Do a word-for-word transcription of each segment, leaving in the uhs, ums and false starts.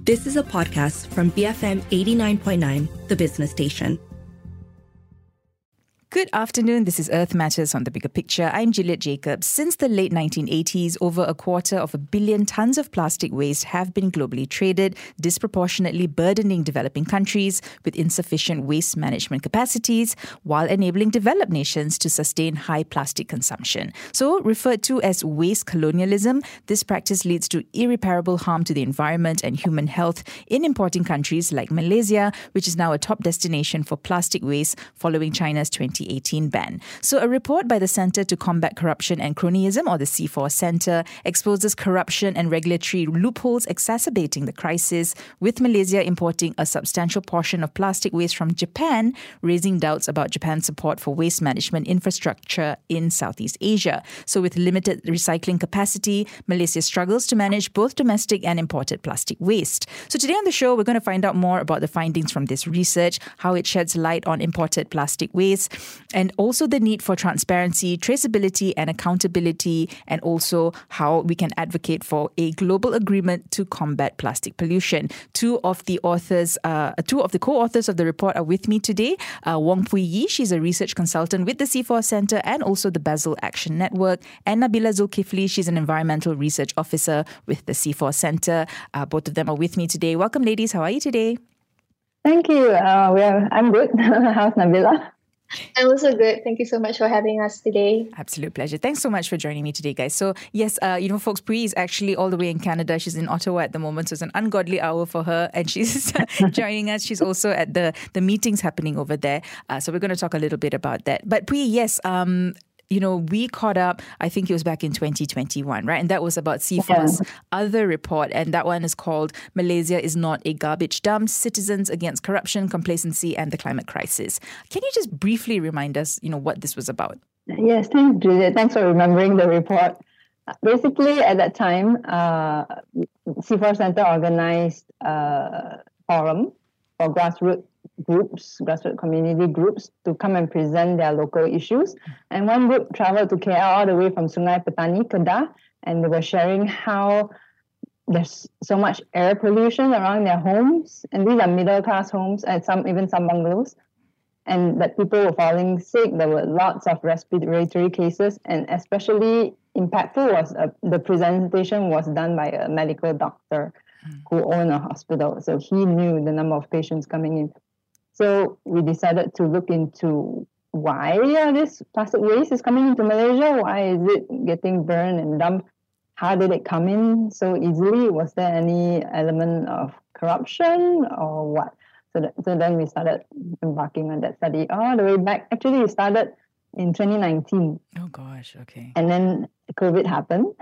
This is a podcast from B F M eighty-nine point nine, the business station. Good afternoon. This is Earth Matters on The Bigger Picture. I'm Juliet Jacobs. Since the late nineteen eighties, over a quarter of a billion tons of plastic waste have been globally traded, disproportionately burdening developing countries with insufficient waste management capacities, while enabling developed nations to sustain high plastic consumption. So, referred to as waste colonialism, this practice leads to irreparable harm to the environment and human health in importing countries like Malaysia, which is now a top destination for plastic waste following China's twenty eighteen ban. So a report by the Centre to Combat Corruption and Cronyism, or the C four Centre, exposes corruption and regulatory loopholes exacerbating the crisis, with Malaysia importing a substantial portion of plastic waste from Japan, raising doubts about Japan's support for waste management infrastructure in Southeast Asia. So with limited recycling capacity, Malaysia struggles to manage both domestic and imported plastic waste. So today on the show, we're going to find out more about the findings from this research, how it sheds light on imported plastic waste, and also the need for transparency, traceability and accountability, and also how we can advocate for a global agreement to combat plastic pollution. Two of the authors, uh, two of the co-authors of the report are with me today. Uh, Wong Pui Yi, she's a research consultant with the C four Centre and also the Basel Action Network, and Nabila Zulkifli, she's an environmental research officer with the C four Centre. Uh, both of them are with me today. Welcome, ladies. How are you today? Thank you. Uh, we are, I'm good. How's Nabila? I'm also good. Thank you so much for having us today. Absolute pleasure. Thanks so much for joining me today, guys. So, yes, uh, you know, folks, Pui is actually all the way in Canada. She's in Ottawa at the moment, so it's an ungodly hour for her, and she's joining us. She's also at the, the meetings happening over there. Uh, so we're going to talk a little bit about that. But Pui, yes, um, you know, we caught up, I think it was back in twenty twenty-one, right? And that was about C four's yeah. other report. And that one is called Malaysia is Not a Garbage Dump, Citizens Against Corruption, Complacency and the Climate Crisis. Can you just briefly remind us, you know, what this was about? Yes, thanks, Juliet. Thanks for remembering the report. Basically, at that time, uh, C four Centre organized a forum for grassroots groups, grassroots community groups, to come and present their local issues. And one group traveled to K L all the way from Sungai Petani, Kedah, and they were sharing how there's so much air pollution around their homes, and these are middle-class homes, and some even some bungalows, and that people were falling sick. There were lots of respiratory cases, and especially impactful was uh, the presentation was done by a medical doctor who owned a hospital, so he knew the number of patients coming in. So we decided to look into why uh, this plastic waste is coming into Malaysia. Why is it getting burned and dumped? How did it come in so easily? Was there any element of corruption or what? So, that, so then we started embarking on that study all the way back. Actually, it started in twenty nineteen. Oh gosh, okay. And then COVID happened.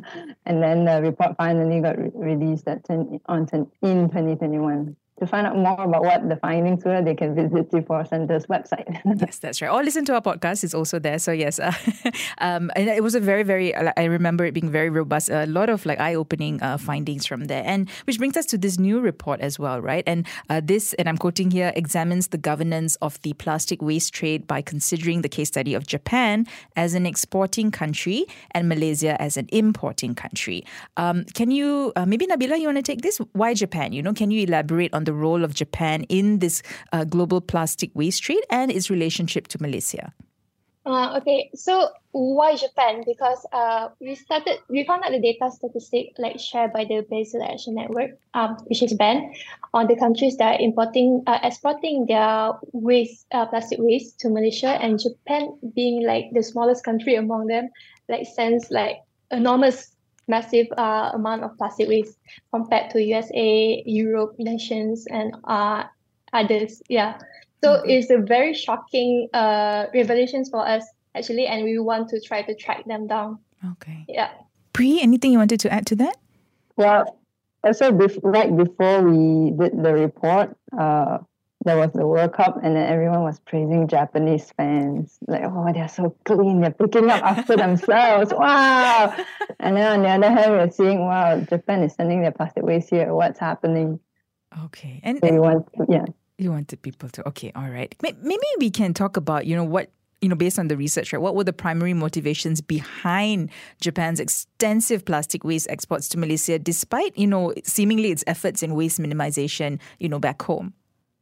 And then the report finally got re- released at ten, on ten, in twenty twenty-one. To find out more about what the findings were, they can visit C four Centre's website. Yes, that's right. Or listen to our podcast. It's also there. So yes, uh, um, and it was a very, very, I remember it being very robust. A lot of like eye-opening uh, findings from there. And which brings us to this new report as well, right? And uh, this, and I'm quoting here, examines the governance of the plastic waste trade by considering the case study of Japan as an exporting country and Malaysia as an importing country. Um, can you, uh, maybe Nabila, you want to take this? Why Japan? You know, can you elaborate on the role of Japan in this uh, global plastic waste trade and its relationship to Malaysia? Uh, okay, so why Japan? Because uh, we started, we found out the data statistic like shared by the Basel Action Network, um, which is banned, on the countries that are importing, uh, exporting their waste, uh, plastic waste to Malaysia, and Japan being like the smallest country among them, like sends like enormous massive uh, amount of plastic waste compared to U S A, Europe nations, and uh, others. Yeah. So mm-hmm. It's a very shocking uh, revelations for us, actually, and we want to try to track them down. Okay. Yeah. Pri, anything you wanted to add to that? Well, also bef- right before we did the report, uh, there was the World Cup, and then everyone was praising Japanese fans. Like, oh, they're so clean. They're picking up after themselves. Wow. And then on the other hand, we're seeing, wow, Japan is sending their plastic waste here. What's happening? Okay. And, so and we want to, yeah. You wanted people to, okay, all right. Maybe we can talk about, you know, what you know, based on the research, right, what were the primary motivations behind Japan's extensive plastic waste exports to Malaysia, despite, you know, seemingly its efforts in waste minimization, you know, back home?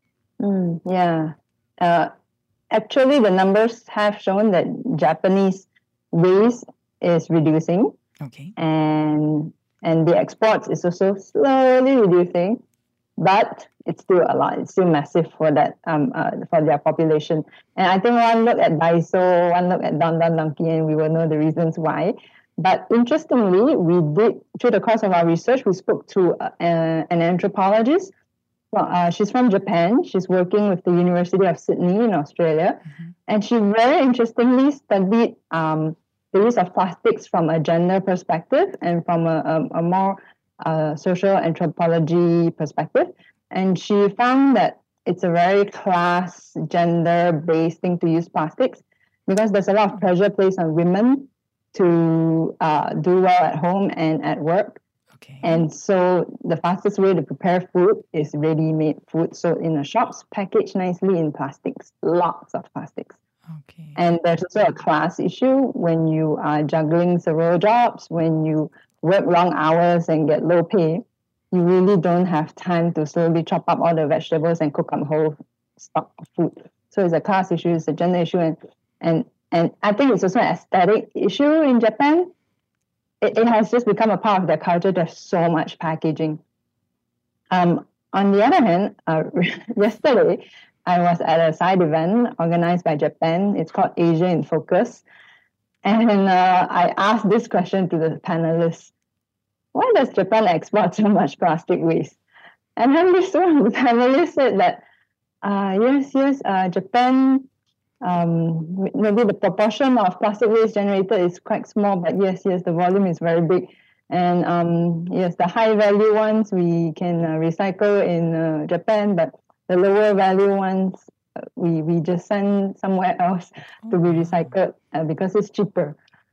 Mm, yeah. Uh, actually, the numbers have shown that Japanese waste is reducing. Okay. And and the exports is also slowly reducing, but it's still a lot. It's still massive for that um uh, for their population. And I think one look at Daiso, one look at Don Don Donki, and we will know the reasons why. But interestingly, we did, through the course of our research, we spoke to uh, an anthropologist. Well, uh, she's from Japan. She's working with the University of Sydney in Australia. Mm-hmm. And she very interestingly studied um, the use of plastics from a gender perspective and from a, a, a more uh, social anthropology perspective. And she found that it's a very class, gender-based thing to use plastics because there's a lot of pressure placed on women to uh, do well at home and at work. Okay. And so the fastest way to prepare food is ready-made food. So in the shops, packaged nicely in plastics, lots of plastics. Okay. And there's also a class issue when you are juggling several jobs, when you work long hours and get low pay, you really don't have time to slowly chop up all the vegetables and cook up whole stock of food. So it's a class issue, it's a gender issue, and and and I think it's also an aesthetic issue in Japan. It, it has just become a part of their culture. There's so much packaging. Um, on the other hand, uh, yesterday, I was at a side event organized by Japan. It's called Asia in Focus. And uh, I asked this question to the panelists. Why does Japan export so much plastic waste? And then this one of the panelists said that, uh, yes, yes, uh, Japan, um, maybe the proportion of plastic waste generated is quite small, but yes, yes, the volume is very big. And um, yes, the high value ones we can uh, recycle in uh, Japan, but the lower value ones, uh, we, we just send somewhere else oh, to be recycled uh, because it's cheaper.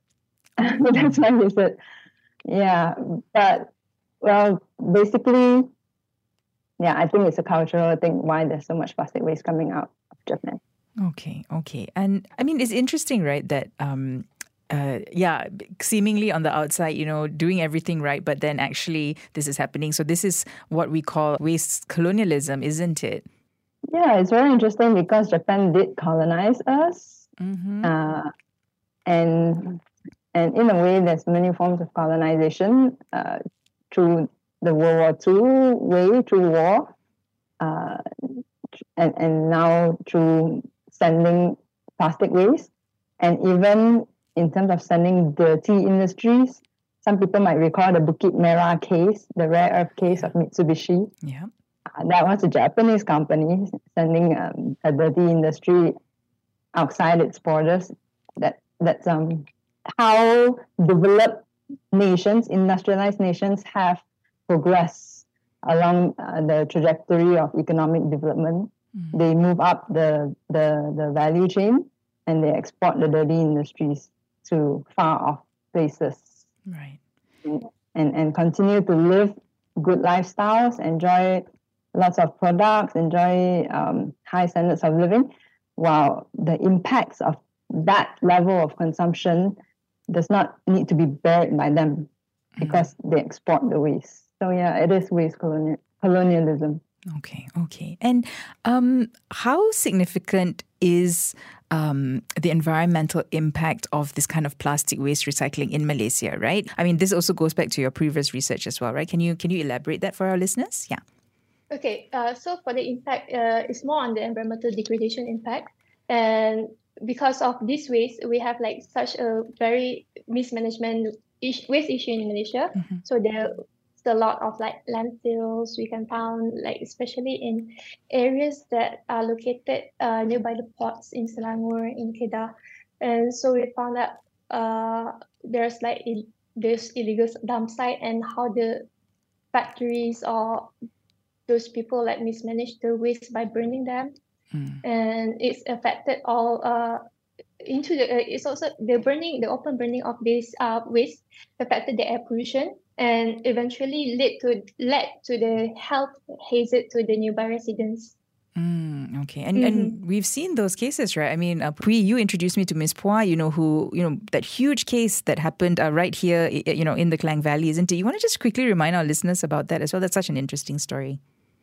Oh. That's why he said, yeah, but, well, basically, yeah, I think it's a cultural thing why there's so much plastic waste coming out of Japan. Okay, okay. And I mean, it's interesting, right, that... Um, Uh, yeah, seemingly on the outside, you know, doing everything right, but then actually this is happening. So this is what we call waste colonialism, isn't it? Yeah, it's very interesting because Japan did colonize us. Mm-hmm. Uh, and and in a way, there's many forms of colonization uh, through the World War Two way, through war, uh, and, and now through sending plastic waste, and even in terms of sending dirty industries. Some people might recall the Bukit Merah case, the rare earth case of Mitsubishi. Yeah, uh, that was a Japanese company sending um, a dirty industry outside its borders. That that's um how developed nations, industrialized nations, have progressed along uh, the trajectory of economic development. Mm. They move up the the the value chain and they export the dirty industries to far off places, right? And and continue to live good lifestyles, enjoy lots of products, enjoy um, high standards of living, while the impacts of that level of consumption does not need to be bared by them because mm. they export the waste. So yeah, it is waste colonial, colonialism. Okay, okay. And um, how significant is um, the environmental impact of this kind of plastic waste recycling in Malaysia, right? I mean, this also goes back to your previous research as well, right? Can you can you elaborate that for our listeners? Yeah. Okay, uh, so for the impact, uh, it's more on the environmental degradation impact. And because of this waste, we have like such a very mismanagement is- waste issue in Malaysia. Mm-hmm. So there a lot of like landfills we can find, like especially in areas that are located uh, nearby the ports in Selangor, in Kedah. And so we found that uh, there's like il- this illegal dump site and how the factories or those people like mismanage the waste by burning them. Mm. And it's affected all uh, into the, uh, it's also the burning, the open burning of this uh, waste affected the air pollution and eventually led to led to the health hazard to the nearby residents. Mm, okay, and mm-hmm. and we've seen those cases, right? I mean, uh, Pui, you introduced me to Miss Phua, you know, who, you know, that huge case that happened uh, right here, you know, in the Klang Valley, isn't it? You want to just quickly remind our listeners about that as well? That's such an interesting story.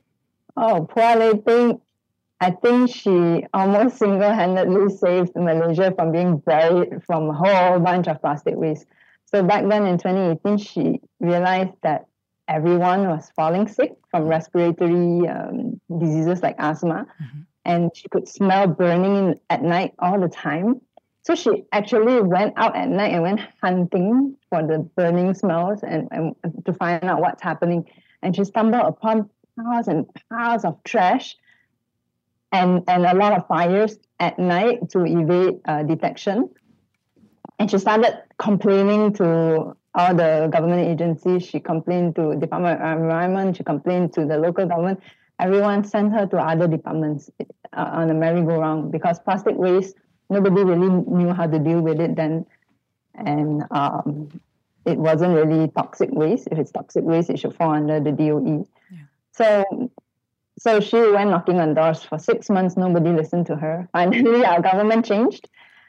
Oh, Phua Lay, I think she almost single-handedly saved Malaysia from being buried from a whole bunch of plastic waste. So back then in twenty eighteen, she realized that everyone was falling sick from respiratory um, diseases like asthma. Mm-hmm. And she could smell burning at night all the time. So she actually went out at night and went hunting for the burning smells and, and to find out what's happening. And she stumbled upon piles and piles of trash and, and a lot of fires at night to evade uh, detection. And she started complaining to all the government agencies. She complained to Department of Environment. She complained to the local government. Everyone sent her to other departments uh, on a merry-go-round because plastic waste, nobody really knew how to deal with it then. And um, it wasn't really toxic waste. If it's toxic waste, it should fall under the D O E. Yeah. So, so she went knocking on doors for six months. Nobody listened to her. Finally, our government changed.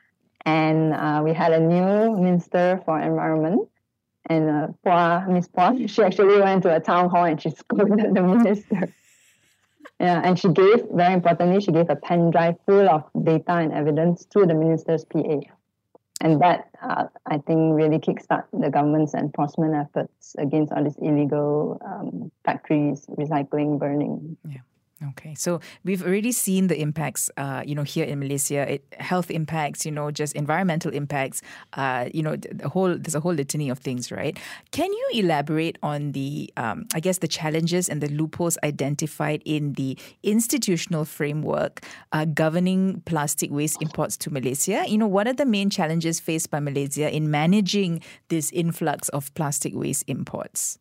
And uh, we had a new Minister for Environment. And uh, Phua, Miss Phua, she actually went to a town hall and she scolded the minister. Yeah, and she gave, very importantly, she gave a pen drive full of data and evidence to the minister's P A. And that, uh, I think, really kickstart the government's enforcement efforts against all these illegal um, factories, recycling, burning. Yeah. Okay, so we've already seen the impacts, uh, you know, here in Malaysia, it, health impacts, you know, just environmental impacts, uh, you know, the whole, there's a whole litany of things, right? Can you elaborate on the, um, I guess, the challenges and the loopholes identified in the institutional framework uh, governing plastic waste imports to Malaysia? You know, what are the main challenges faced by Malaysia in managing this influx of plastic waste imports?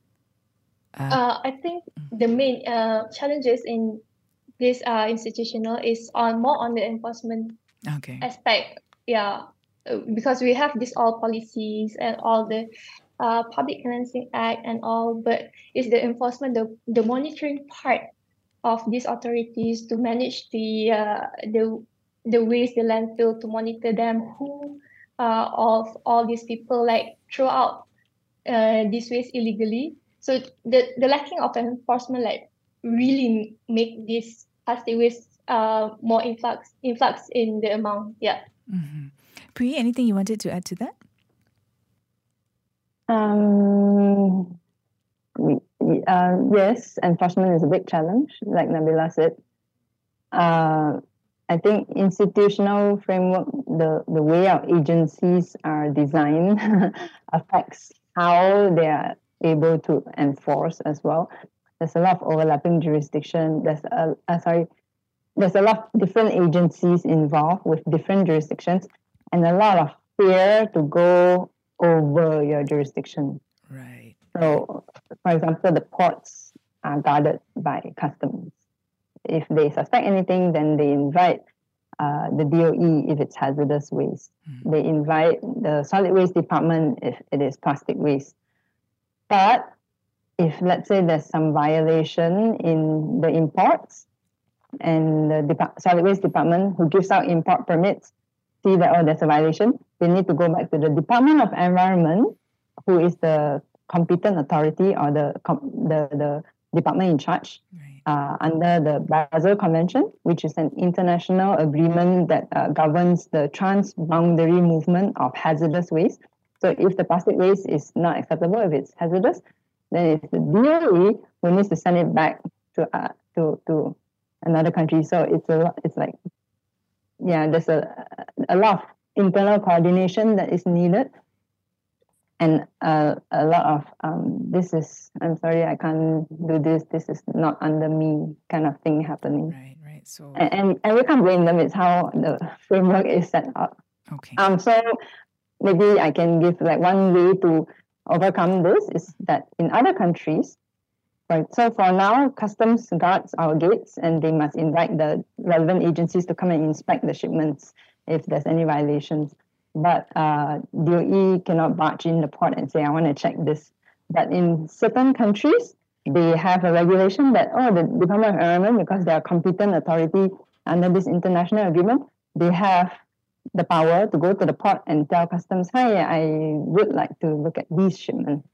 Uh, uh, I think the main uh, challenges in this uh, institutional is on more on the enforcement okay. aspect. Yeah, because we have these all policies and all the uh, Public Financing Act and all, but it's the enforcement, the the monitoring part of these authorities to manage the uh, the the waste, the landfill, to monitor them, who uh, of all these people like throw out uh, this waste illegally. So the, the lacking of enforcement like really make this plastic waste uh, more influx influx in the amount. Yeah. Mm-hmm. Pui, anything you wanted to add to that? Um, uh, yes, enforcement is a big challenge, like Nabila said. Uh, I think institutional framework, the, the way our agencies are designed affects how they are able to enforce as well. There's a lot of overlapping jurisdiction. There's a uh, sorry, there's a lot of different agencies involved with different jurisdictions, and a lot of fear to go over your jurisdiction. Right. So, for example, the ports are guarded by customs. If they suspect anything, then they invite uh, the D O E if it's hazardous waste. Mm. They invite the solid waste department if it is plastic waste. But if, let's say, there's some violation in the imports and the Dep- solid waste department who gives out import permits see that, oh, there's a violation, they need to go back to the Department of Environment, who is the competent authority or the the, the department in charge right. uh, under the Basel Convention, which is an international agreement that uh, governs the transboundary movement of hazardous waste. So if the plastic waste is not acceptable, if it's hazardous, then it's the D O E who needs to send it back to uh, to to another country. So it's a it's like yeah, there's a a lot of internal coordination that is needed, and uh, a lot of um, this is I'm sorry I can't do this. This is not under me kind of thing happening. Right, right. So and and, and we can't blame them. It's how the framework is set up. Okay. Um. So. Maybe I can give like one way to overcome this is that in other countries, right? So for now, customs guards our gates and they must invite the relevant agencies to come and inspect the shipments if there's any violations. But uh, D O E cannot barge in the port and say, I want to check this. But in certain countries, they have a regulation that, oh, the Department of Environment, because they are competent authority under this international agreement, they have the power to go to the port and tell customs, hi, I would like to look at these shipments.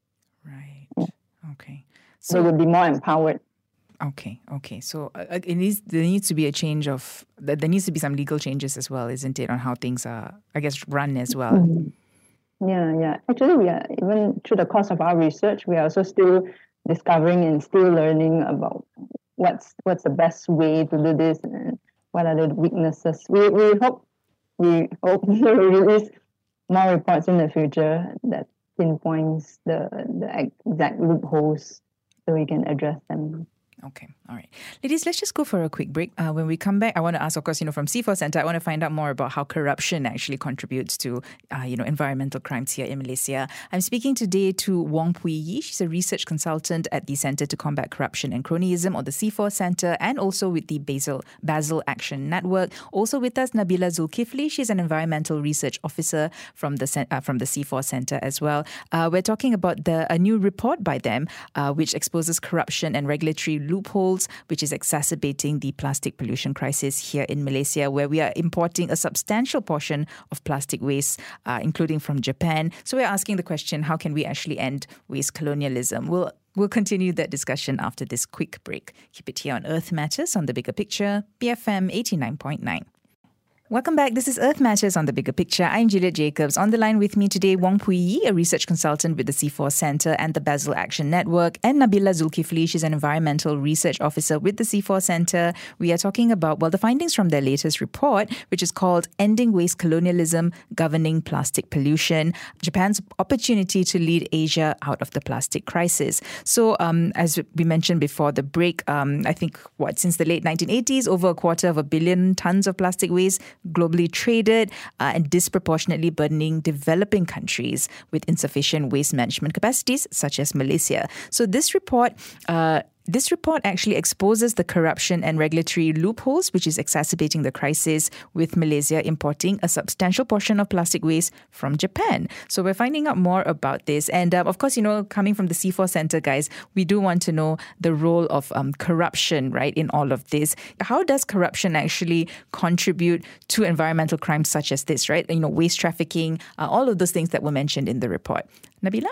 Right. Yeah. Okay. So they would be more empowered. Okay, okay. So uh, it needs, there needs to be a change of, there needs to be some legal changes as well, isn't it, on how things are, I guess, run as well. Mm-hmm. Yeah, yeah. Actually, we are, even through the course of our research, we are also still discovering and still learning about what's what's the best way to do this and what are the weaknesses. We we hope we hope to release more reports in the future that pinpoints the the exact loopholes so we can address them. Okay. All right. Ladies, let's just go for a quick break. Uh, when we come back, I want to ask, of course, you know, from C four Centre, I want to find out more about how corruption actually contributes to, uh, you know, environmental crimes here in Malaysia. I'm speaking today to Wong Pui Yi. She's a research consultant at the Centre to Combat Corruption and Cronyism, or the C four Centre, and also with the Basel, Basel Action Network. Also with us, Nabila Zulkifli. She's an environmental research officer from the uh, from the C four Centre as well. Uh, we're talking about the a new report by them, uh, which exposes corruption and regulatory loopholes, which is exacerbating the plastic pollution crisis here in Malaysia, where we are importing a substantial portion of plastic waste, uh, including from Japan. So we're asking the question, how can we actually end waste colonialism? We'll We'll continue that discussion after this quick break. Keep it here on Earth Matters on The Bigger Picture, B F M eighty-nine point nine. Welcome back. This is Earth Matters on The Bigger Picture. I'm Juliet Jacobs. On the line with me today, Wong Pui Yi, a research consultant with the C four Centre and the Basel Action Network, and Nabila Zulkifli. She's an environmental research officer with the C four Centre. We are talking about, well, the findings from their latest report, which is called Ending Waste Colonialism, Governing Plastic Pollution, Japan's Opportunity to Lead Asia Out of the Plastic Crisis. So, um, as we mentioned before the break, um, I think, what, since the late nineteen eighties, over a quarter of a billion tons of plastic waste globally traded uh, and disproportionately burdening developing countries with insufficient waste management capacities, such as Malaysia. So this report uh, This report actually exposes the corruption and regulatory loopholes, which is exacerbating the crisis, with Malaysia importing a substantial portion of plastic waste from Japan. So we're finding out more about this. And uh, of course, you know, coming from the C four Centre, guys, we do want to know the role of um, corruption, right, in all of this. How does corruption actually contribute to environmental crimes such as this, right? You know, waste trafficking, uh, all of those things that were mentioned in the report. Nabila?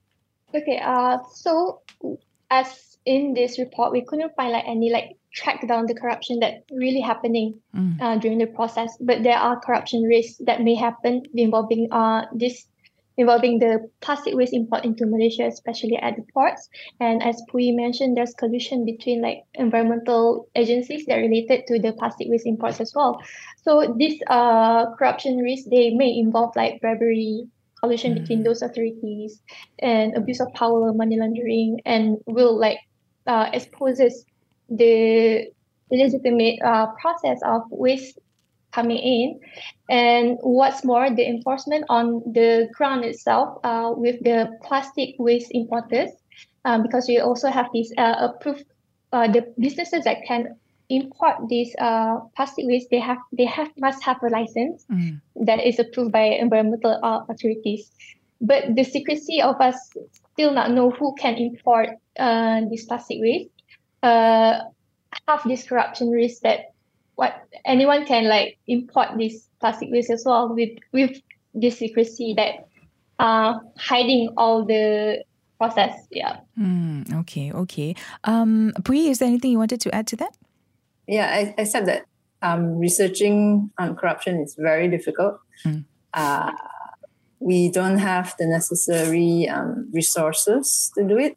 Okay, uh, so as in this report, we couldn't find like any like track down the corruption that really happening mm. uh, during the process. But there are corruption risks that may happen involving uh this involving the plastic waste import into Malaysia, especially at the ports. And as Pui mentioned, there's collusion between like environmental agencies that are related to the plastic waste imports as well. So these uh corruption risks, they may involve like bribery, collusion mm. between those authorities, and abuse of power, money laundering, and will like Uh, exposes the legitimate uh, process of waste coming in. And what's more, the enforcement on the ground itself uh, with the plastic waste importers, um, because we also have these uh, approved, uh, the businesses that can import these uh, plastic waste, they have they have must have a license mm. that is approved by environmental uh, authorities. But the secrecy of us still not know who can import uh, this plastic waste, uh, have this corruption risk that what anyone can like import this plastic waste as well with with this secrecy that uh hiding all the process. Yeah. Mm, okay. Okay. Um, Pui, is there anything you wanted to add to that? Yeah, I, I said that um, researching on corruption is very difficult. Mm. Uh, we don't have the necessary um, resources to do it.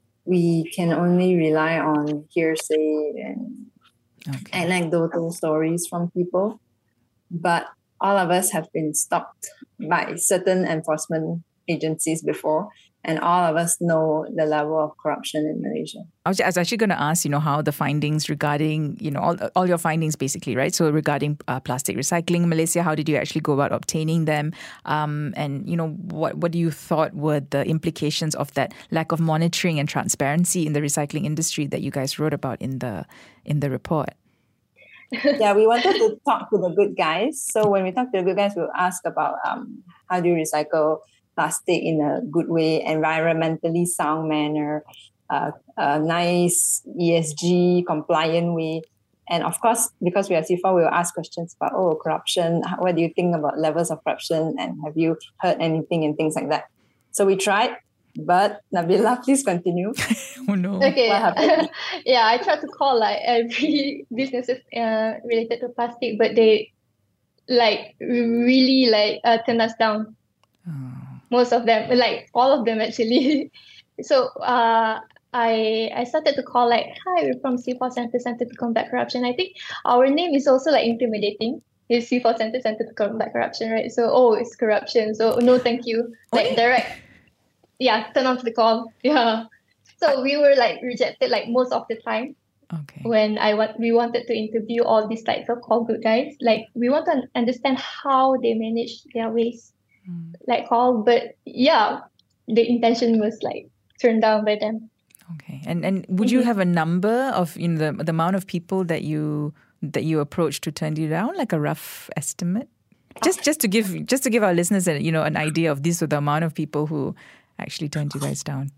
We can only rely on hearsay and okay. anecdotal stories from people. But all of us have been stopped by certain enforcement agencies before, and all of us know the level of corruption in Malaysia. I was actually going to ask, you know, how the findings regarding, you know, all, all your findings basically, right? So regarding uh, plastic recycling in Malaysia, how did you actually go about obtaining them? Um, and, you know, what, what do you thought were the implications of that lack of monitoring and transparency in the recycling industry that you guys wrote about in the in the report? Yeah, we wanted to talk to the good guys. So when we talk to the good guys, we'll ask about um, how do you recycle plastic in a good way, environmentally sound manner, a, a nice E S G compliant way. And of course, because we are C four, we will ask questions about, oh, corruption. What do you think about levels of corruption? And have you heard anything and things like that? So we tried, but Nabila, please continue. Oh no. Okay. What happened? Yeah, I tried to call like every businesses uh, related to plastic, but they like really like uh, turned us down. Oh. Most of them, like all of them actually. So uh, I I started to call like, hi, we're from C four Center, Center to Combat Corruption. I think our name is also like intimidating. It's C four Center, Center to Combat Corruption, right? So, oh, it's corruption. So, no, thank you. Like direct. Yeah, turn off the call. Yeah. So we were like rejected like most of the time. Okay. When I want, we wanted to interview all these like so-called good guys. Like we want to understand how they manage their waste, mm. like all. But yeah, the intention was like turned down by them. Okay. And and would mm-hmm. you have a number of you know the the amount of people that you that you approached to turn you down, like a rough estimate? Just just to give just to give our listeners a, you know an idea of these were the amount of people who actually turned you guys down.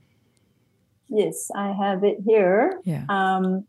Yes, I have it here. Yeah. Um,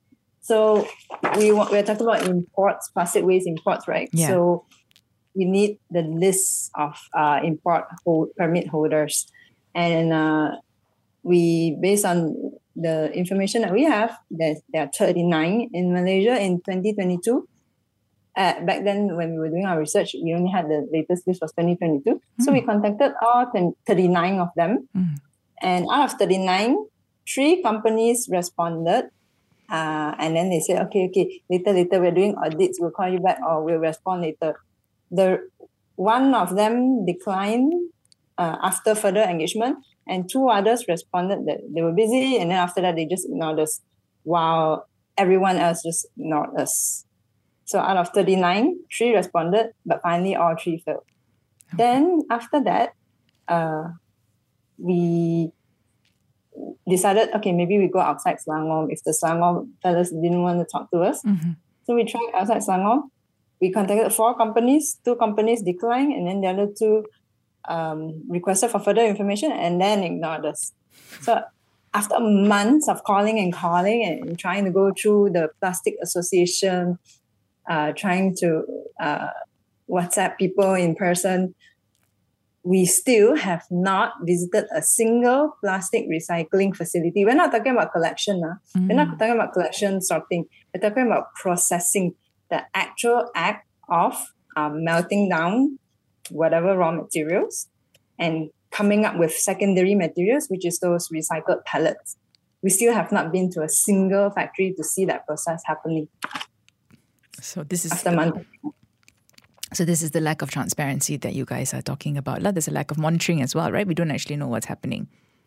so we want, we're talking about imports, plastic waste imports, right? Yeah. So we need the list of uh, import hold, permit holders. And uh, we, based on the information that we have, there, there are thirty-nine in Malaysia in twenty twenty-two. Uh, back then, when we were doing our research, we only had the latest list was twenty twenty-two. Mm. So we contacted all thirty-nine of them. Mm. And out of thirty-nine, three companies responded. Uh, and then they said, okay, okay, later, later, we're doing audits. We'll call you back or we'll respond later. The one of them declined uh, after further engagement. And two others responded that they were busy. And then after that, they just ignored us while everyone else just ignored us. So out of thirty-nine, three responded, but finally all three failed. Okay. Then after that, uh, we decided, okay, maybe we go outside Selangor if the Selangor fellas didn't want to talk to us. Mm-hmm. So we tried outside Selangor. We contacted four companies. Two companies declined, and then the other two um, requested for further information and then ignored us. So after months of calling and calling and trying to go through the Plastic Association, uh, trying to uh, WhatsApp people in person, we still have not visited a single plastic recycling facility. We're not talking about collection. Uh. Mm. We're not talking about collection, sorting. We're talking about processing, the actual act of um, melting down whatever raw materials and coming up with secondary materials, which is those recycled pellets. We still have not been to a single factory to see that process happening. So this is after month. So this is the lack of transparency that you guys are talking about. There's a lack of monitoring as well, right? We don't actually know what's happening.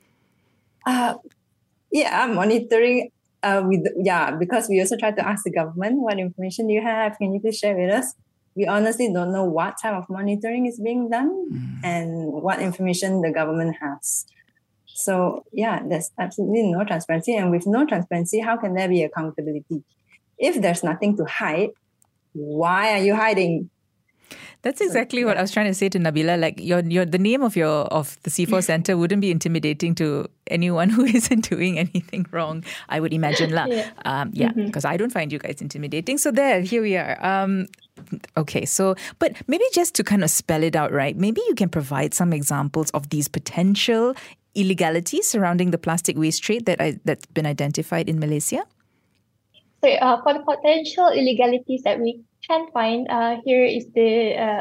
Uh, yeah, monitoring. Uh, we, yeah, because we also try to ask the government, what information do you have? Can you please share with us? We honestly don't know what type of monitoring is being done mm. and what information the government has. So yeah, there's absolutely no transparency. And with no transparency, how can there be accountability? If there's nothing to hide, why are you hiding? That's exactly so, yeah. what I was trying to say to Nabila. Like your, your, the name of your of the C four Center wouldn't be intimidating to anyone who isn't doing anything wrong. I would imagine, lah. Yeah, um, yeah, because mm-hmm. I don't find you guys intimidating. So there, here we are. Um, okay, so but maybe just to kind of spell it out, right? Maybe you can provide some examples of these potential illegalities surrounding the plastic waste trade that I, that's been identified in Malaysia. So uh, for the potential illegalities that we can find, uh, here is the, uh,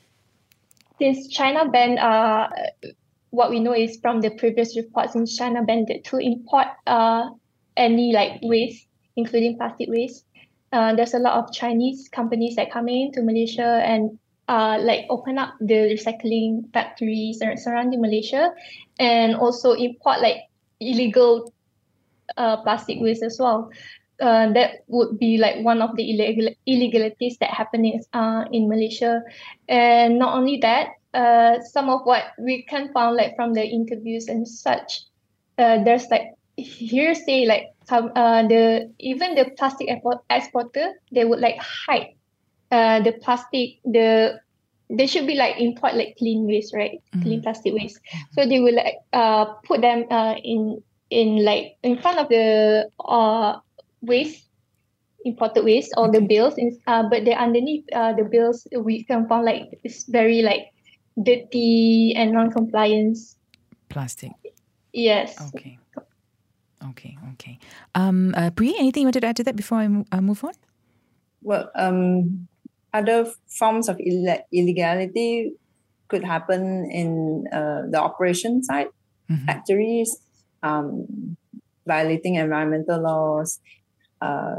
since China banned, uh, what we know is from the previous reports, since China banned to import uh, any like waste, including plastic waste, uh, there's a lot of Chinese companies that come into Malaysia and uh, like open up the recycling factories surrounding Malaysia and also import like illegal uh, plastic waste as well. Uh, that would be like one of the illegal illegalities that happen in, uh, in Malaysia. And not only that, uh, some of what we can find like from the interviews and such, uh, there's like hearsay, like some uh, the even the plastic exporter, they would like hide uh, the plastic, the they should be like import like clean waste, right? Mm-hmm. Clean plastic waste. So they will like uh, put them uh, in in like in front of the uh waste, imported waste, or okay. the bills, in, uh, but the underneath uh the bills we can find like it's very like dirty and non-compliance plastic. Yes. Okay. Okay. Okay. Um, uh, Pri, anything you wanted to add to that before I mo- uh, move on? Well, um, other forms of Ill- illegality could happen in uh, the operation side, mm-hmm. factories, um, violating environmental laws, uh,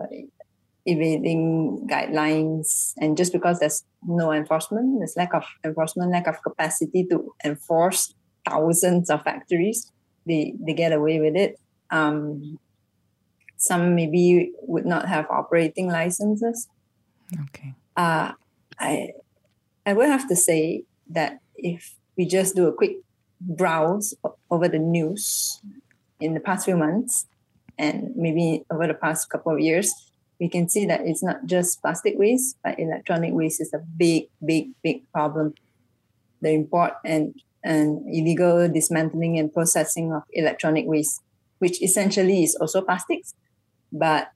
evading guidelines, and just because there's no enforcement, there's lack of enforcement, lack of capacity to enforce thousands of factories, they they get away with it. Um, some maybe would not have operating licenses. Okay. Uh, I I would have to say that if we just do a quick browse over the news in the past few months and maybe over the past couple of years, we can see that it's not just plastic waste, but electronic waste is a big, big, big problem. The import and, and illegal dismantling and processing of electronic waste, which essentially is also plastics, but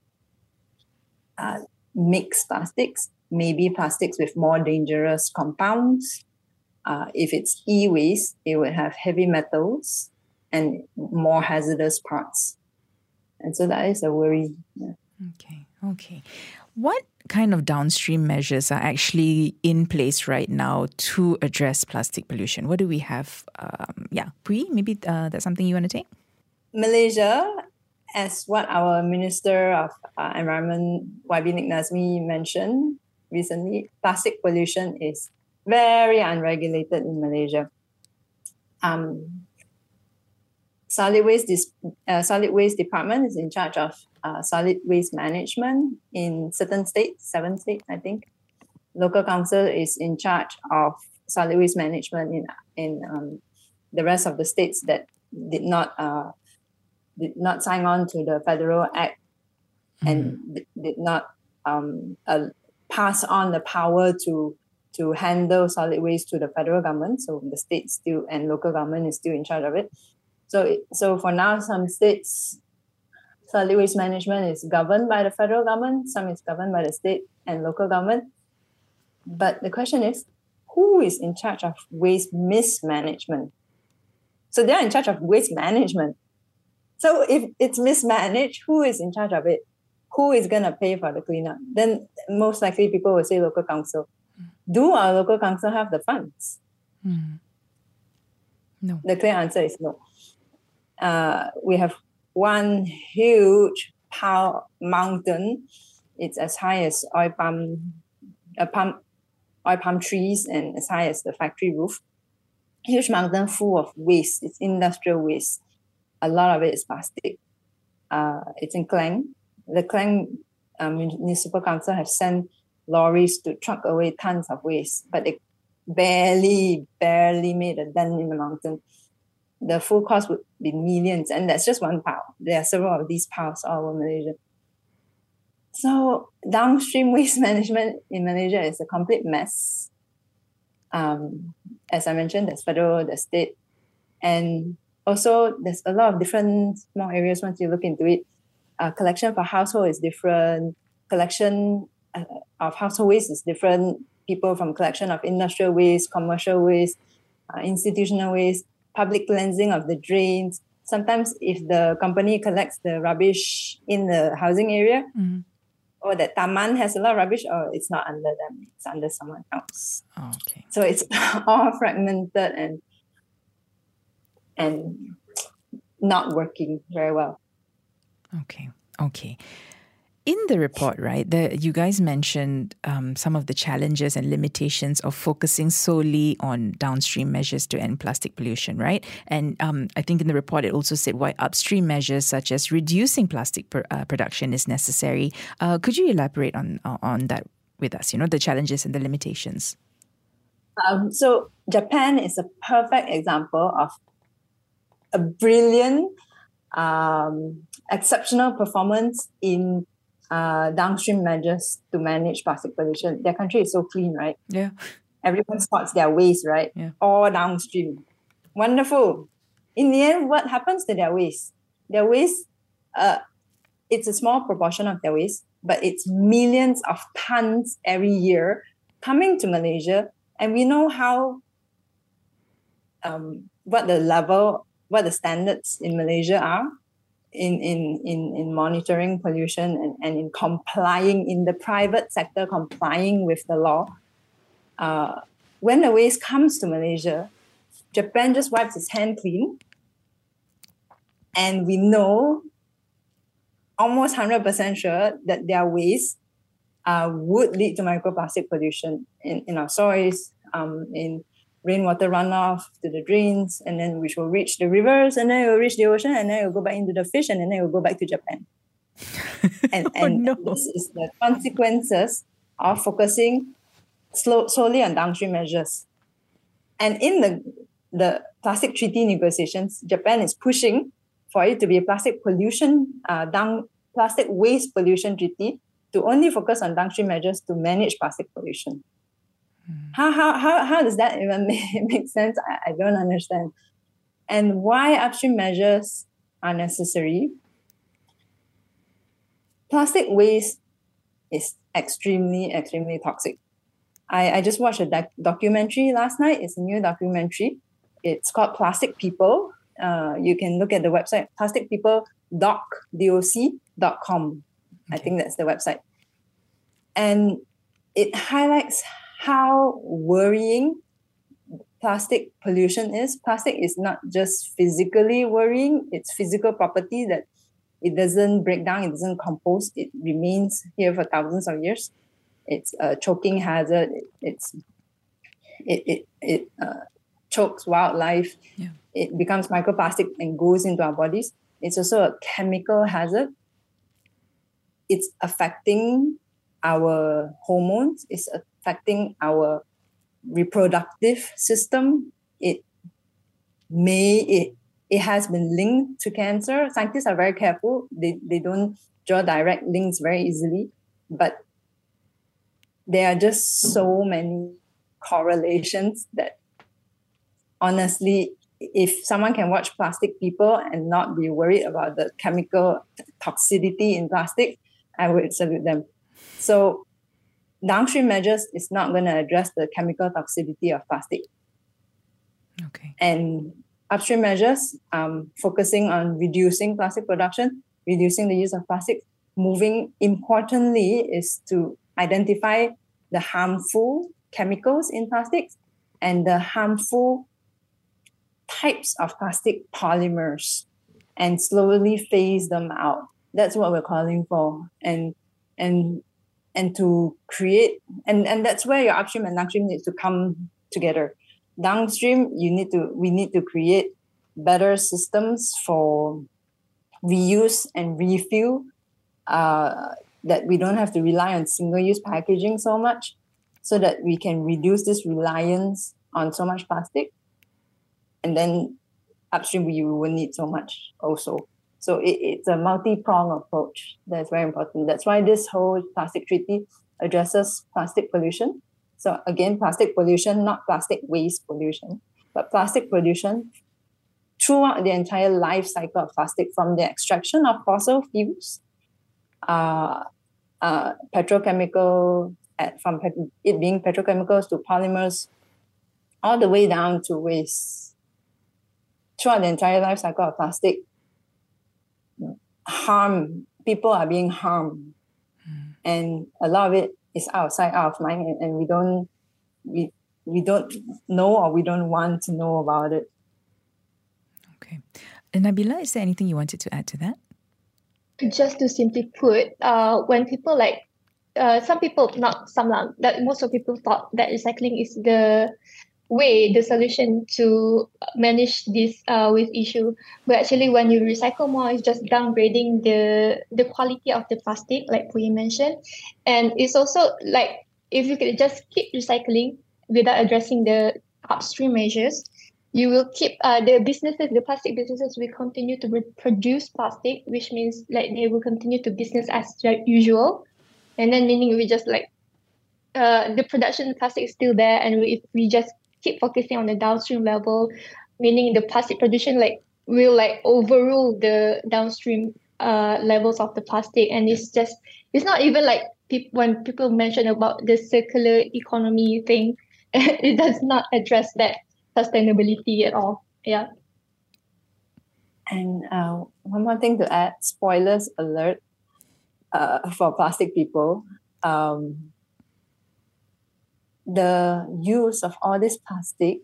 uh, mixed plastics, maybe plastics with more dangerous compounds. Uh, if it's e-waste, it would have heavy metals and more hazardous parts. And so that is a worry. Yeah. Okay, okay. What kind of downstream measures are actually in place right now to address plastic pollution? What do we have? Um, yeah, Pri, maybe uh, that's something you want to take? Malaysia, as what our Minister of uh, Environment, Y B Nik Nazmi, mentioned recently, plastic pollution is very unregulated in Malaysia. Um, solid waste, dis- uh, solid waste department is in charge of uh, solid waste management in certain states, seven states, I think. Local council is in charge of solid waste management in in um, the rest of the states that did not uh, did not sign on to the Federal Act mm. and d- did not um, uh, pass on the power to to handle solid waste to the federal government. So the state still and local government is still in charge of it. So, it, so for now, some states, solid waste management is governed by the federal government, some is governed by the state and local government. But the question is, who is in charge of waste mismanagement? So they're in charge of waste management. So if it's mismanaged, who is in charge of it? Who is going to pay for the cleanup? Then most likely people will say local council. Do our local council have the funds? Mm. No. The clear answer is no. Uh, we have one huge power mountain. It's as high as oil palm, uh, palm, oil palm trees and as high as the factory roof. Huge mountain full of waste. It's industrial waste. A lot of it is plastic. Uh, it's in Klang. The Klang um, Municipal Council have sent lorries to truck away tons of waste, but they barely, barely made a dent in the mountain. The full cost would be millions, and that's just one pile. There are several of these piles all over Malaysia. So downstream waste management in Malaysia is a complete mess. Um, as I mentioned, there's federal, there's state, and also there's a lot of different small areas once you look into it. Uh, collection for household is different. Collection uh, of household waste is different. People from collection of industrial waste, commercial waste, uh, institutional waste, public cleansing of the drains. Sometimes if the company collects the rubbish in the housing area, mm-hmm. or that taman has a lot of rubbish, or it's not under them, it's under someone else. Oh, okay. So it's all fragmented and and not working very well. Okay, okay. In the report, right, the, you guys mentioned um, some of the challenges and limitations of focusing solely on downstream measures to end plastic pollution, right? And um, I think in the report it also said why upstream measures such as reducing plastic per, uh, production is necessary. Uh, could you elaborate on on that with us? You know, the challenges and the limitations. Um, so Japan is a perfect example of a brilliant, um, exceptional performance in Uh, downstream measures to manage plastic pollution. Their country is so clean, right? Yeah. Everyone spots their waste, right? Yeah. All downstream. Wonderful. In the end, what happens to their waste? Their waste, uh, it's a small proportion of their waste, but it's millions of tons every year coming to Malaysia. And we know how, um, what the level, what the standards in Malaysia are in, in, in, in monitoring pollution and, and in complying in the private sector, complying with the law. Uh, when the waste comes to Malaysia, Japan just wipes its hand clean. And we know almost one hundred percent sure that their waste uh, would lead to microplastic pollution in, in our soils, um, in rainwater runoff to the drains, and then which will reach the rivers, and then it will reach the ocean, and then it will go back into the fish, and then it will go back to Japan. and oh, and no. this is the consequences of focusing slow, solely on downstream measures. And in the, the plastic treaty negotiations, Japan is pushing for it to be a plastic pollution, uh, down plastic waste pollution treaty to only focus on downstream measures to manage plastic pollution. Mm. How, how, how, how does that even make, make sense? I, I don't understand. And why upstream measures are necessary? Plastic waste is extremely, extremely toxic. I, I just watched a doc- documentary last night. It's a new documentary. It's called Plastic People. Uh, you can look at the website, plastic people doc dot com. Okay. I think that's the website. And it highlights how worrying plastic pollution is. Plastic is not just physically worrying, it's physical property that it doesn't break down, it doesn't compose, it remains here for thousands of years. It's a choking hazard, it, it's, it, it, it uh, chokes wildlife. Yeah. It becomes microplastic and goes into our bodies. It's also a chemical hazard. It's affecting our hormones. It's affecting our reproductive system. It may, it, it has been linked to cancer. Scientists are very careful. They, they don't draw direct links very easily. But there are just so many correlations that honestly, if someone can watch Plastic People and not be worried about the chemical toxicity in plastic, I would salute them. So downstream measures is not going to address the chemical toxicity of plastic. Okay. And upstream measures, um, focusing on reducing plastic production, reducing the use of plastic, moving importantly is to identify the harmful chemicals in plastics and the harmful types of plastic polymers and slowly phase them out. That's what we're calling for. And and and to create and, and that's where your upstream and downstream needs to come together. Downstream, you need to we need to create better systems for reuse and refill, uh, that we don't have to rely on single-use packaging so much, so that we can reduce this reliance on so much plastic. And then upstream, we will need so much also. So it, it's a multi-pronged approach that's very important. That's why this whole plastic treaty addresses plastic pollution. So again, plastic pollution, not plastic waste pollution, but plastic pollution throughout the entire life cycle of plastic, from the extraction of fossil fuels, uh, uh, petrochemical, at, from pet- it being petrochemicals to polymers, all the way down to waste. Throughout the entire life cycle of plastic, harm, people are being harmed. Mm. And a lot of it is outside out of mind, and, and we don't we we don't know, or we don't want to know about it. Okay. And Nabila, is there anything you wanted to add to that? Just to simply put, uh, when people like, uh, some people, not some, that most of people thought that recycling is the way, the solution to manage this uh, waste issue. But actually, when you recycle more, it's just downgrading the the quality of the plastic, like Puyi mentioned. And it's also like, if you could just keep recycling without addressing the upstream measures, you will keep uh, the businesses, the plastic businesses will continue to produce plastic, which means like they will continue to business as usual. And then meaning we just like, uh, the production of plastic is still there, and we, if we just keep focusing on the downstream level, meaning the plastic production, like will like overrule the downstream uh levels of the plastic, and it's just it's not even like pe- when people mention about the circular economy thing, it does not address that sustainability at all. Yeah. And uh, one more thing to add, spoilers alert uh, for plastic people. Um, the use of all this plastic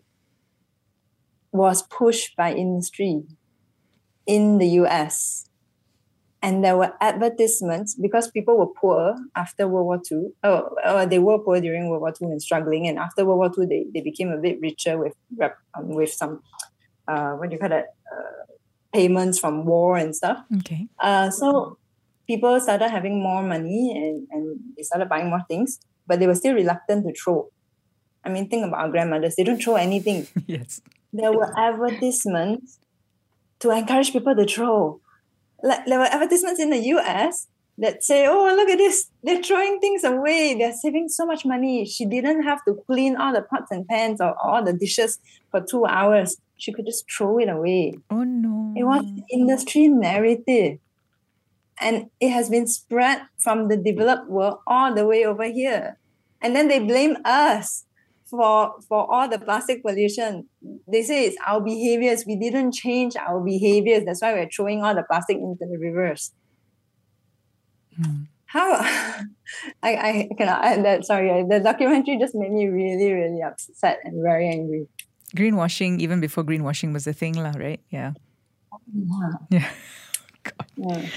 was pushed by industry in the U S. And there were advertisements because people were poor after World War Two. Oh, oh they were poor during World War Two and struggling. And after World War Two, they, they became a bit richer with um, with some, uh, what do you call that, uh, payments from war and stuff. Okay. Uh, so people started having more money and, and they started buying more things, but they were still reluctant to throw. I mean, think about our grandmothers. They don't throw anything. Yes. There were advertisements to encourage people to throw. Like, there were advertisements in the U S that say, oh, look at this. They're throwing things away. They're saving so much money. She didn't have to clean all the pots and pans or all the dishes for two hours. She could just throw it away. Oh, no. It was industry narrative. And it has been spread from the developed world all the way over here. And then they blame us for, for all the plastic pollution. They say it's our behaviors. We didn't change our behaviors. That's why we're throwing all the plastic into the rivers. Hmm. How? I, I cannot add that. Sorry. The documentary just made me really, really upset and very angry. Greenwashing, even before greenwashing was a thing, lah, right? Yeah. Yeah. Yeah. God. Yeah.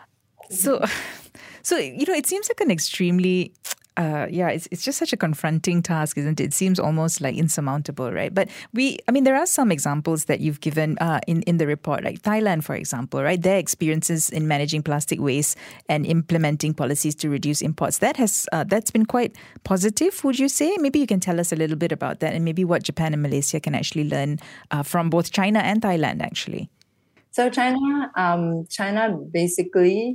So, so you know, it seems like an extremely, uh, yeah, it's it's just such a confronting task, isn't it? It seems almost like insurmountable, right? But we, I mean, there are some examples that you've given uh, in in the report, like Thailand, for example, right? Their experiences in managing plastic waste and implementing policies to reduce imports, that has uh, that's been quite positive, would you say? Maybe you can tell us a little bit about that, and maybe what Japan and Malaysia can actually learn uh, from both China and Thailand, actually. So China, um, China basically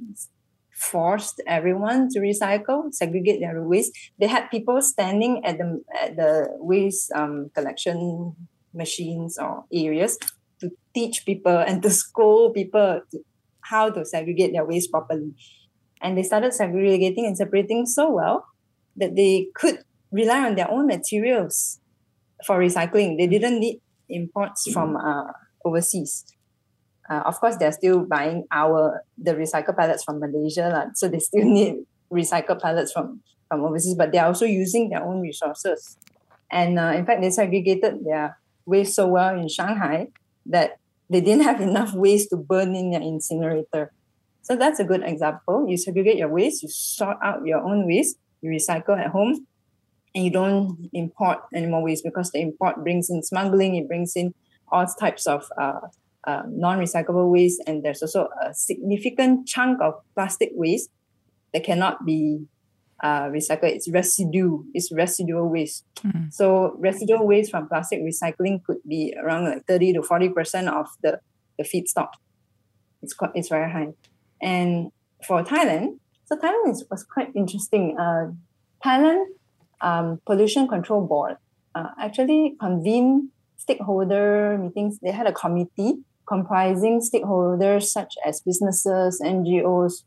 forced everyone to recycle, segregate their waste. They had people standing at the at the waste um, collection machines or areas to teach people and to scold people to how to segregate their waste properly. And they started segregating and separating so well that they could rely on their own materials for recycling. They didn't need imports from uh, overseas. Uh, of course, they're still buying our the recycled pellets from Malaysia, lah. So they still need recycled pellets from, from overseas, but they're also using their own resources. And uh, in fact, they segregated their waste so well in Shanghai that they didn't have enough waste to burn in their incinerator. So that's a good example. You segregate your waste, you sort out your own waste, you recycle at home, and you don't import any more waste because the import brings in smuggling, it brings in all types of uh, uh, non-recyclable waste, and there's also a significant chunk of plastic waste that cannot be uh, recycled. It's residue, it's residual waste. Mm-hmm. So residual waste from plastic recycling could be around like thirty to forty percent of the, the feedstock. It's quite, it's very high. And for Thailand, so Thailand is, was quite interesting. Uh, Thailand um, Pollution Control Board uh, actually convened stakeholder meetings. They had a committee comprising stakeholders such as businesses, N G Os,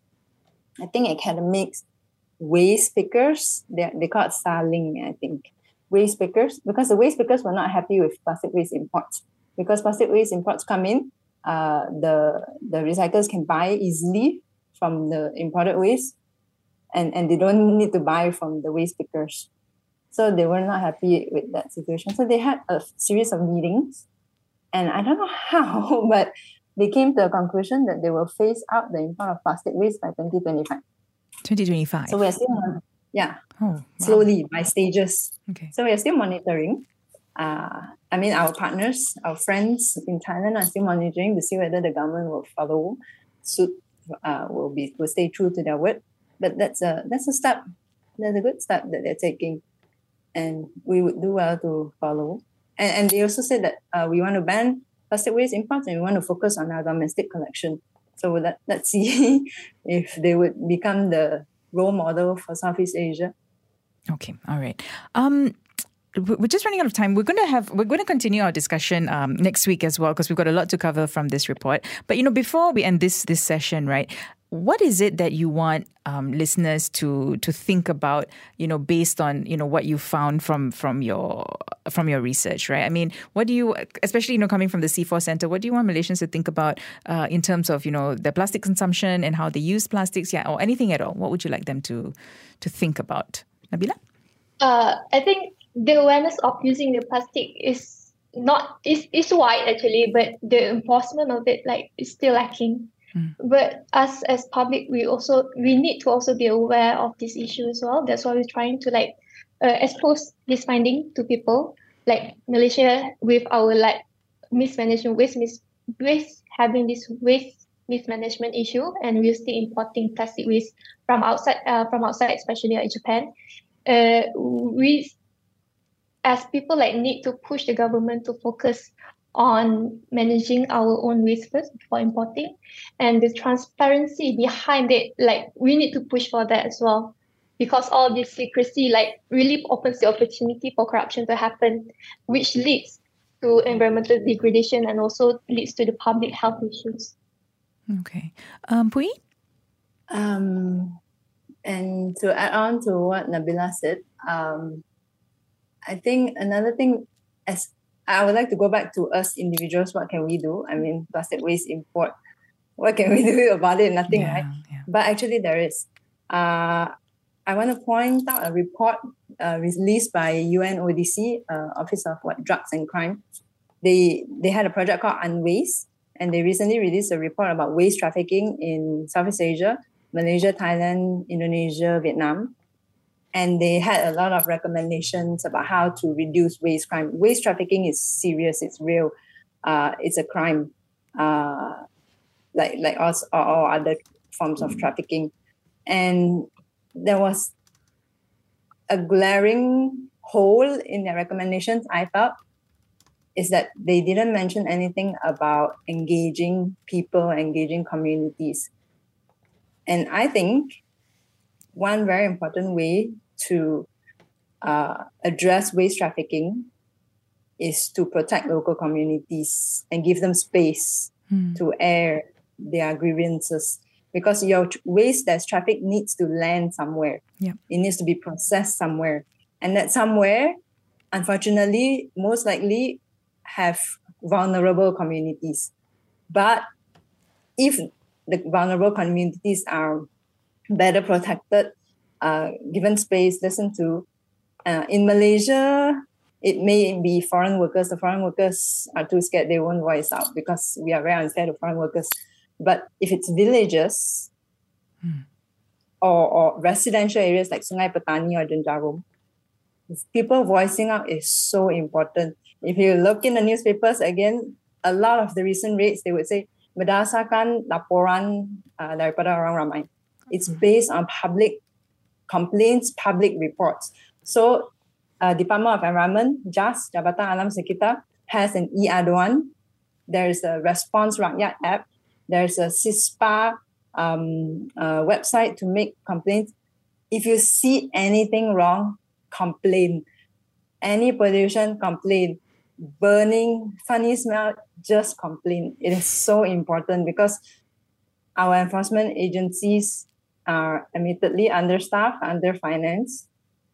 I think academics, waste pickers. They they call it saling, I think. Waste pickers, because the waste pickers were not happy with plastic waste imports. Because plastic waste imports come in, uh, the the recyclers can buy easily from the imported waste, and, and they don't need to buy from the waste pickers. So they were not happy with that situation. So they had a series of meetings, and I don't know how, but they came to a conclusion that they will phase out the import of plastic waste by twenty twenty-five. twenty twenty-five. So we're still, on, yeah, oh, wow. slowly by stages. Okay. So we're still monitoring. Uh, I mean, our partners, our friends in Thailand are still monitoring to see whether the government will follow suit, uh, will be will stay true to their word. But that's a that's a step. That's a good step that they're taking, and we would do well to follow. And and they also said that uh, we want to ban plastic waste imports and we want to focus on our domestic collection. So let, let's see if they would become the role model for Southeast Asia. Okay, all right. Um, we're just running out of time. We're going to have we're going to continue our discussion um, next week as well, because we've got a lot to cover from this report. But you know, before we end this this session, right? What is it that you want um, listeners to to think about, you know, based on, you know, what you found from from your from your research, right? I mean, what do you, especially, you know, coming from the C four Centre, what do you want Malaysians to think about uh, in terms of, you know, their plastic consumption and how they use plastics, yeah, or anything at all? What would you like them to to think about, Nabila? Uh, I think the awareness of using the plastic is not is is wide actually, but the enforcement of it like is still lacking. But us as public, we also we need to also be aware of this issue as well. That's why we're trying to like uh, expose this finding to people. Like Malaysia, with our like mismanagement, waste mis waste having this waste mismanagement issue, and we're still importing plastic waste from outside, uh, from outside, especially like Japan. Uh, we as people like need to push the government to focus on managing our own waste first before importing, and the transparency behind it, like we need to push for that as well, because all this secrecy like really opens the opportunity for corruption to happen, which leads to environmental degradation and also leads to the public health issues. Okay. Um, Pui? Um, and to add on to what Nabila said, um, I think another thing, as I would like to go back to us individuals. What can we do? I mean, plastic waste import. What can we do about it? Nothing, yeah, right? Yeah. But actually, there is. Uh, I want to point out a report uh, released by U N O D C, uh, Office of what Drugs and Crime. They they had a project called Unwaste, and they recently released a report about waste trafficking in Southeast Asia, Malaysia, Thailand, Indonesia, Vietnam. And they had a lot of recommendations about how to reduce waste crime. Waste trafficking is serious. It's real. Uh, it's a crime, uh, like like all, all other forms of trafficking. And there was a glaring hole in their recommendations, I felt, is that they didn't mention anything about engaging people, engaging communities. And I think one very important way to uh, address waste trafficking is to protect local communities and give them space mm. to air their grievances. Because your waste that's trafficked needs to land somewhere. Yeah. It needs to be processed somewhere. And that somewhere, unfortunately, most likely have vulnerable communities. But if the vulnerable communities are better protected, uh, given space, listened to. Uh, in Malaysia, it may be foreign workers. The foreign workers are too scared. They won't voice out because we are very unfair to foreign workers. But if it's villages hmm. or, or residential areas like Sungai Petani or Denjarum, people voicing out is so important. If you look in the newspapers, again, a lot of the recent rates, they would say, berdasarkan laporan uh, daripada orang ramai. It's based on public complaints, public reports. So, uh, Department of Environment, J A S, Jabatan Alam Sekitar, has an e-aduan. There's a Response Rakyat app. There's a CISPA um, uh, website to make complaints. If you see anything wrong, complain. Any pollution, complain. Burning, funny smell, just complain. It is so important because our enforcement agencies are admittedly understaffed, underfinanced,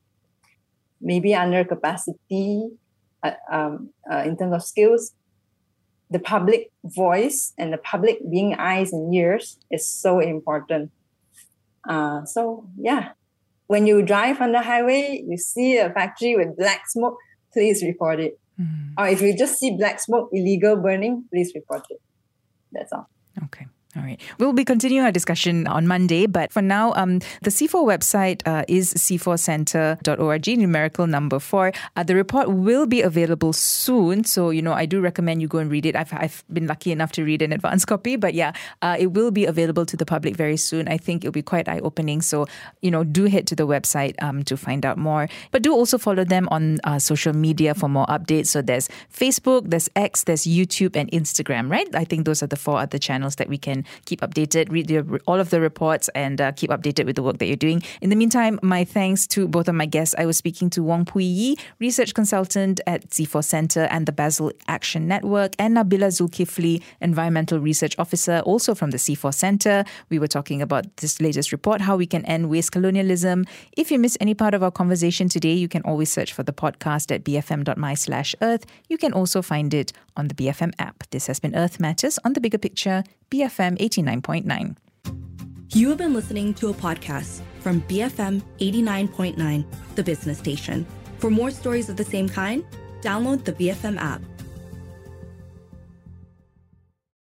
maybe under capacity uh, um, uh, in terms of skills. The public voice and the public being eyes and ears is so important. Uh, so, yeah, when you drive on the highway, you see a factory with black smoke, please report it. Mm. Or if you just see black smoke, illegal burning, please report it. That's all. Okay. All right. We'll be continuing our discussion on Monday, but for now, um, the C four website uh, is c four centre dot org, numerical number four. Uh, the report will be available soon, so, you know, I do recommend you go and read it. I've, I've been lucky enough to read an advance copy, but yeah, uh, it will be available to the public very soon. I think it'll be quite eye-opening, so, you know, do head to the website um, to find out more. But do also follow them on uh, social media for more updates. So there's Facebook, there's X, there's YouTube and Instagram, right? I think those are the four other channels that we can can keep updated, read the, all of the reports and uh, keep updated with the work that you're doing. In the meantime, my thanks to both of my guests. I was speaking to Wong Pui Yi, research consultant at C four Centre and the Basel Action Network, and Nabila Zulkifli, environmental research officer, also from the C four Centre. We were talking about this latest report, how we can end waste colonialism. If you missed any part of our conversation today, you can always search for the podcast at bfm.my slash earth. You can also find it on the B F M app. This has been Earth Matters on The Bigger Picture, B F M eighty-nine point nine. You have been listening to a podcast from B F M eighty-nine point nine, the business station. For more stories of the same kind, download the B F M app.